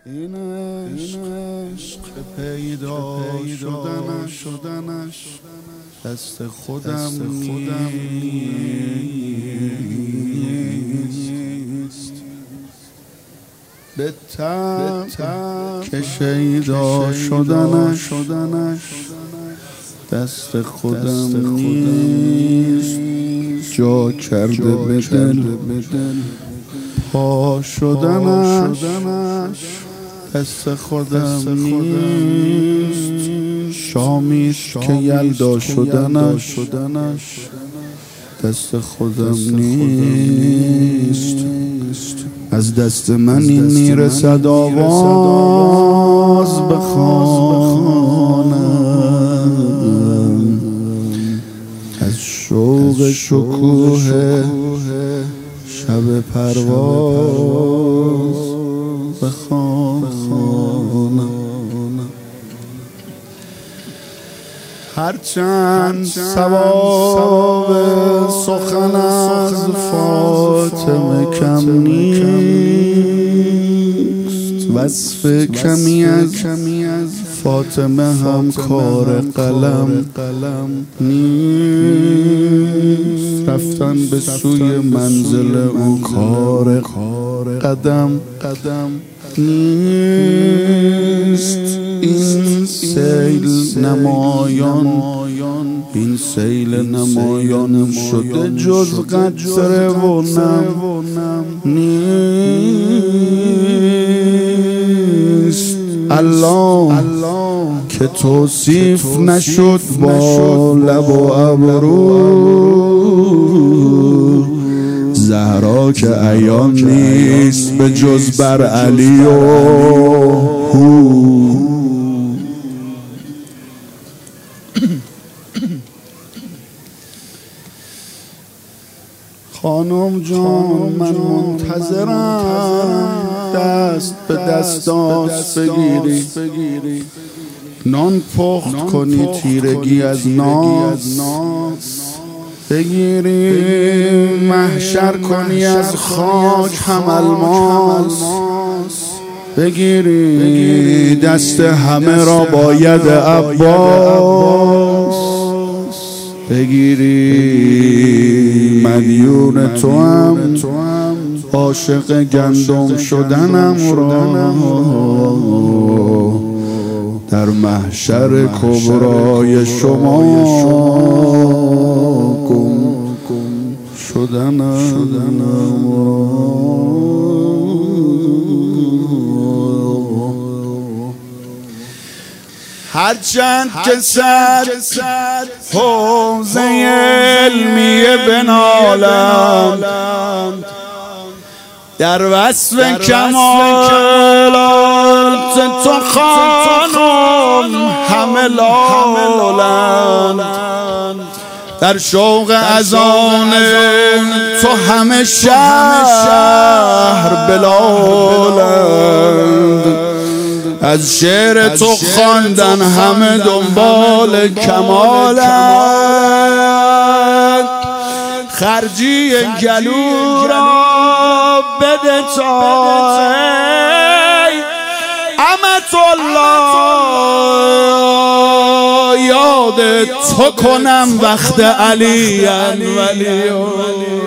این عشق پیدا شدنش دست خودم نیست. به تب که شیدا شدنش دست خودم نیست. جا کرده به دل پا شدنش دست خودم نیست. شامیست که یلدا شدنش دست خودم نیست. از دست من این میرسد آواز بخوانم، از شوق شکوه شب پرواز بخوانم. هرچند ثواب سخن از فاطمه کم نیست، وصف کمی از فاطمه هم کار قلم نیست. رفتن به سوی منزل او کار قدم نیست. این سیل نمایان شده جز قطره و نم نیست. الله که توصیف نشد با لب و ابرو، زهرا که عیان نیست به جز بر علی و هو. خانم جان من منتظرم دست به دست بگیری، نان پخت کنی تیرگی از ناز بگیری، محشر کنی از خاک هم الماس بگیری، دست همه را باید عباس بگیری. مدیون تو هم عاشق گندم شدنم را در محشر کبرای شما گم شدنم را. هرچند که صد حوزه علمیه بنالند، در وصف کمالات تو خانم همه لالند، در شوق اذان تو همه شهر بلالند، از شعر تو خواندن همه دنبال کمالند. خرجی گلو را بده تا امت الله یاد تو کنم وقت علی